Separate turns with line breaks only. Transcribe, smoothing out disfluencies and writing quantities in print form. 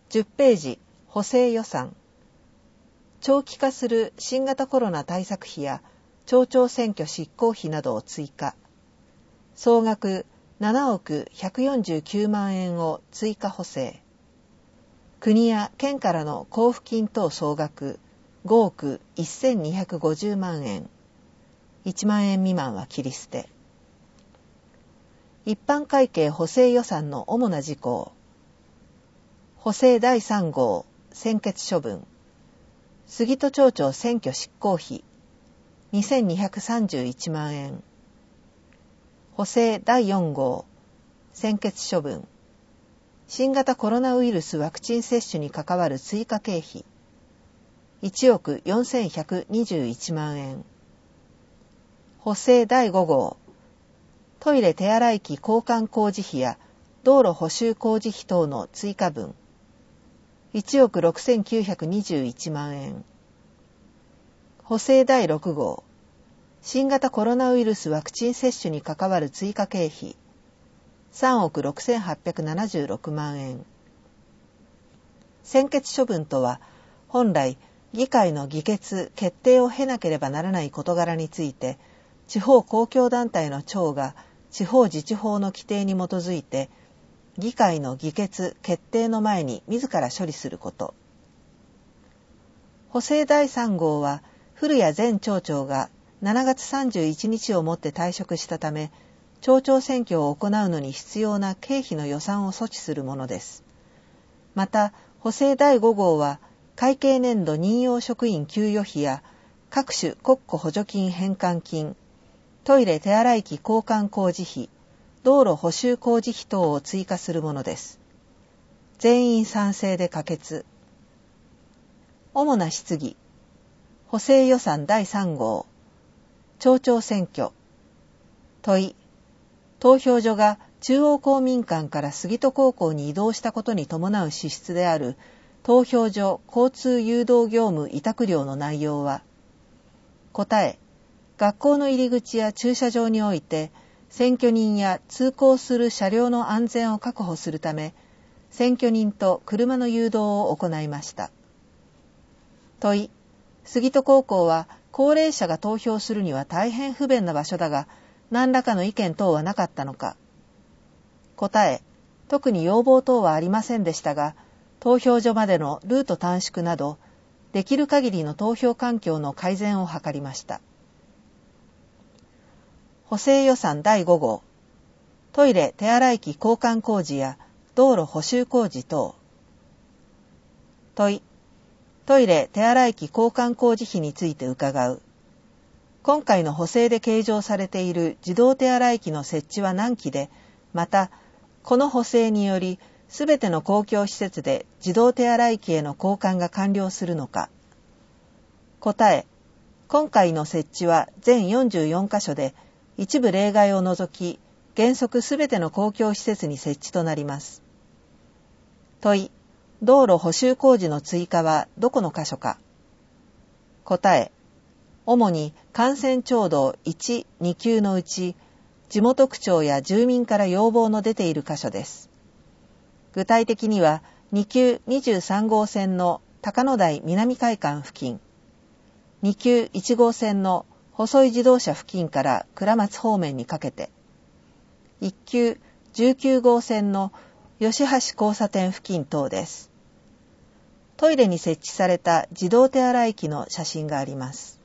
10ページ、補正予算。長期化する新型コロナ対策費や町長選挙執行費などを追加。総額7億149万円を追加補正。国や県からの交付金等総額5億1250万円。1万円未満は切り捨て。一般会計補正予算の主な事項。補正第3号専決処分。杉戸町長選挙執行費2231万円。補正第4号専決処分。新型コロナウイルスワクチン接種に関わる追加経費1億4121万円。補正第5号トイレ手洗い機交換工事費や道路補修工事費等の追加分1億6921万円。補正第6号新型コロナウイルスワクチン接種に関わる追加経費3億6876万円。専決処分とは本来議会の議決・決定を経なければならない事柄について地方公共団体の長が地方自治法の規定に基づいて議会の議決・決定の前に自ら処理すること。補正第3号は古谷前町長が7月31日をもって退職したため町長選挙を行うのに必要な経費の予算を措置するものです。また補正第5号は会計年度任用職員給与費や各種国庫補助金返還金、トイレ手洗い機交換工事費、道路補修工事費等を追加するものです。全員賛成で可決。主な質疑。補正予算第3号。町長選挙。問い。投票所が中央公民館から杉戸高校に移動したことに伴う支出である投票所交通誘導業務委託料の内容は。答え。学校の入り口や駐車場において選挙人や通行する車両の安全を確保するため、選挙人と車の誘導を行いました。問い。杉戸高校は高齢者が投票するには大変不便な場所だが、何らかの意見等はなかったのか。答え。特に要望等はありませんでしたが、投票所までのルート短縮など、できる限りの投票環境の改善を図りました。補正予算第5号。トイレ手洗い機交換工事や道路補修工事等。問い。トイレ手洗い機交換工事費について伺う。今回の補正で計上されている自動手洗い機の設置は何機で、また、この補正により、すべての公共施設で自動手洗い機への交換が完了するのか。答え。今回の設置は全44カ所で、一部例外を除き、原則すべての公共施設に設置となります。問い。道路補修工事の追加はどこの箇所か。答え。主に幹線町道1、2級のうち、地元区長や住民から要望の出ている箇所です。具体的には、2級23号線の高野台南会館付近、2級1号線の細い自動車付近から倉松方面にかけて、1級19号線の吉橋交差点付近等です。トイレに設置された自動手洗い機の写真があります。